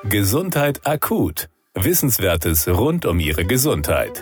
Gesundheit akut. Wissenswertes rund um Ihre Gesundheit.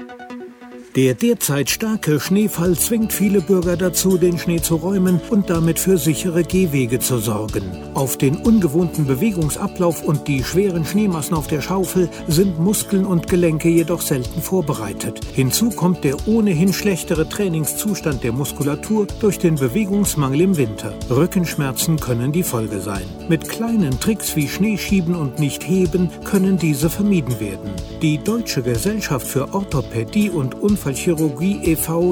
Der derzeit starke Schneefall zwingt viele Bürger dazu, den Schnee zu räumen und damit für sichere Gehwege zu sorgen. Auf den ungewohnten Bewegungsablauf und die schweren Schneemassen auf der Schaufel sind Muskeln und Gelenke jedoch selten vorbereitet. Hinzu kommt der ohnehin schlechtere Trainingszustand der Muskulatur durch den Bewegungsmangel im Winter. Rückenschmerzen können die Folge sein. Mit kleinen Tricks wie Schneeschieben und Nichtheben können diese vermieden werden. Die Deutsche Gesellschaft für Orthopädie und Unfallchirurgie e.V.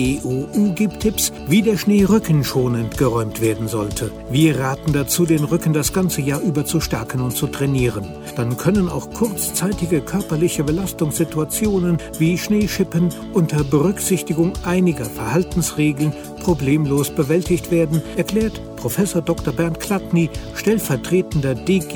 DGOU gibt Tipps, wie der Schnee rückenschonend geräumt werden sollte. Wir raten dazu, den Rücken das ganze Jahr über zu stärken und zu trainieren. Dann können auch kurzzeitige körperliche Belastungssituationen wie Schneeschippen unter Berücksichtigung einiger Verhaltensregeln problemlos bewältigt werden, erklärt Professor Dr. Bernd Klattny, stellvertretender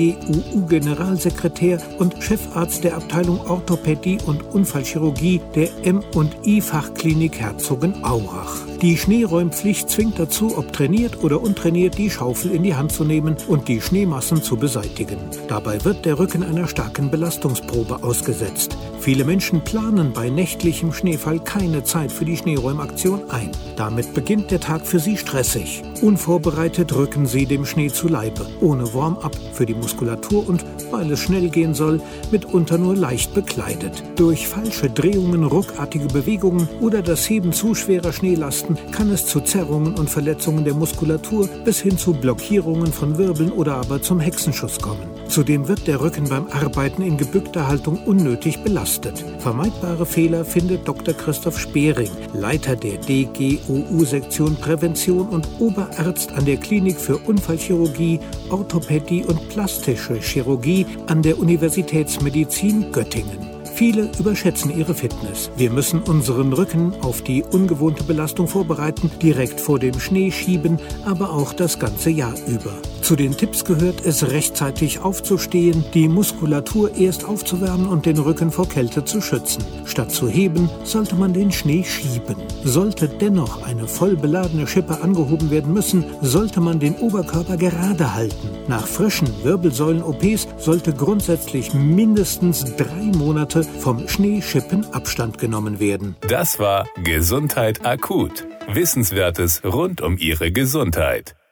DGUU-Generalsekretär und Chefarzt der Abteilung Orthopädie und Unfallchirurgie der M&I-Fachklinik Herzogenaurach. Die Schneeräumpflicht zwingt dazu, ob trainiert oder untrainiert, die Schaufel in die Hand zu nehmen und die Schneemassen zu beseitigen. Dabei wird der Rücken einer starken Belastungsprobe ausgesetzt. Viele Menschen planen bei nächtlichem Schneefall keine Zeit für die Schneeräumaktion ein. Damit beginnt der Tag für sie stressig. Unvorbereitet rücken sie dem Schnee zu Leibe, ohne Warm-up für die Muskulatur und, weil es schnell gehen soll, mitunter nur leicht bekleidet. Durch falsche Drehungen, ruckartige Bewegungen oder das Heben zu schwerer Schneelasten kann es zu Zerrungen und Verletzungen der Muskulatur bis hin zu Blockierungen von Wirbeln oder aber zum Hexenschuss kommen. Zudem wird der Rücken beim Arbeiten in gebückter Haltung unnötig belastet. Vermeidbare Fehler findet Dr. Christoph Spering, Leiter der DGOU-Sektion Prävention und Oberarzt an der Klinik für Unfallchirurgie, Orthopädie und plastische Chirurgie an der Universitätsmedizin Göttingen. Viele überschätzen ihre Fitness. Wir müssen unseren Rücken auf die ungewohnte Belastung vorbereiten, direkt vor dem Schneeschieben, aber auch das ganze Jahr über. Zu den Tipps gehört es, rechtzeitig aufzustehen, die Muskulatur erst aufzuwärmen und den Rücken vor Kälte zu schützen. Statt zu heben, sollte man den Schnee schieben. Sollte dennoch eine voll beladene Schippe angehoben werden müssen, sollte man den Oberkörper gerade halten. Nach frischen Wirbelsäulen-OPs sollte grundsätzlich mindestens 3 Monate vom Schneeschippen Abstand genommen werden. Das war Gesundheit akut. Wissenswertes rund um Ihre Gesundheit.